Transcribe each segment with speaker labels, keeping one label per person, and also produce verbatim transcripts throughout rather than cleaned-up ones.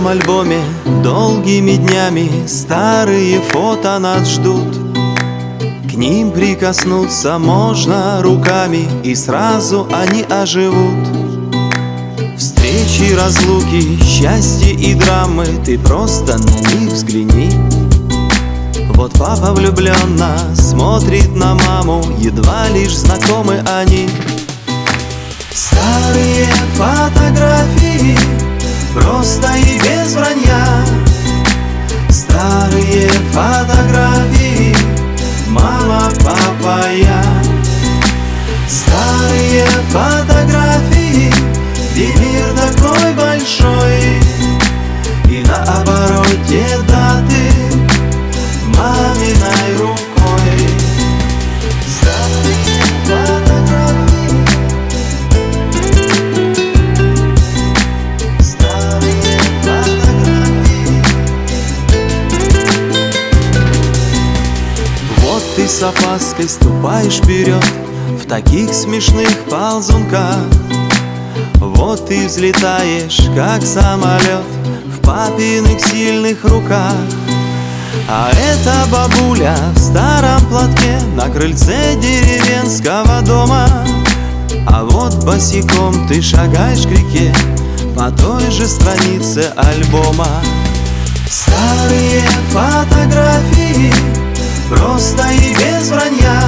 Speaker 1: альбоме долгими днями старые фото нас ждут. К ним прикоснуться можно руками, и сразу они оживут. Встречи, разлуки, счастье и драмы, ты просто на них взгляни. Вот папа влюбленно смотрит на маму, едва лишь знакомы они. Старые фотографии, просто и без вранья. Старые фотографии, мама, папа, я. Старые фотографии, где мир такой большой, и на обороте даты маминой рукой. Старые фотографии, старые фотографии. Вот ты с опаской ступаешь вперед в таких смешных ползунках. Вот ты взлетаешь, как самолет, в папиных сильных руках. А эта бабуля в старом платке на крыльце деревенского дома. А вот босиком ты шагаешь к реке по той же странице альбома. Старые фотографии, просто и без вранья.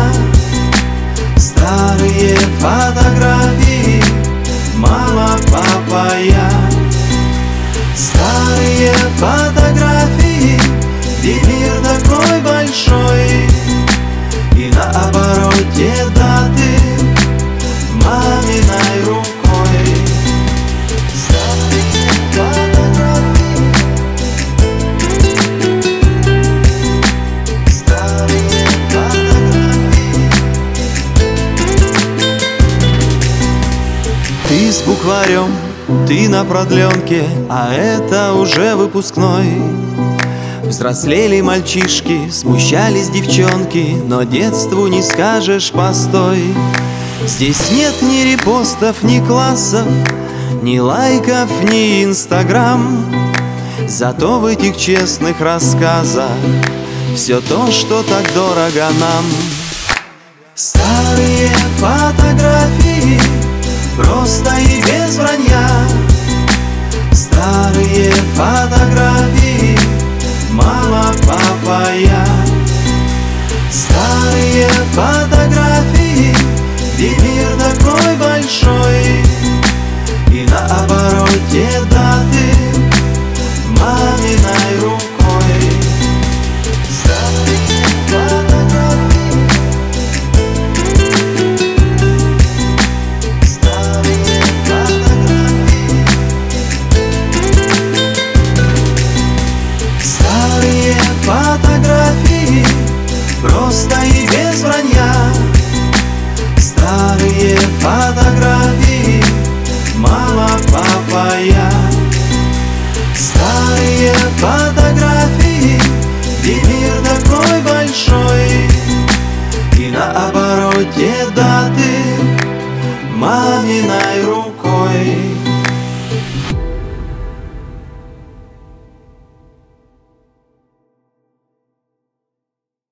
Speaker 1: Старые фотографии, мама, папа, я. Старые фотографии, где мир такой большой, и на обороте даты маминой рукой. Старые фотографии, старые фотографии. Ты с букварем, ты на продленке, а это уже выпускной. Взрослели мальчишки, смущались девчонки, но детству не скажешь постой. Здесь нет ни репостов, ни классов, ни лайков, ни инстаграм. Зато в этих честных рассказах все то, что так дорого нам. Старые фотографии, просто и без вранья. Старые фотографии, мама, папа, я. Старые фотографии, где мир такой большой, и на обороте даты маминой рукой. Старые фотографии, старые фотографии. Старые фотографии, просто и без вранья. Старые фотографии, мама, папа, я. Старые фотографии, где мир такой большой, и на обороте даты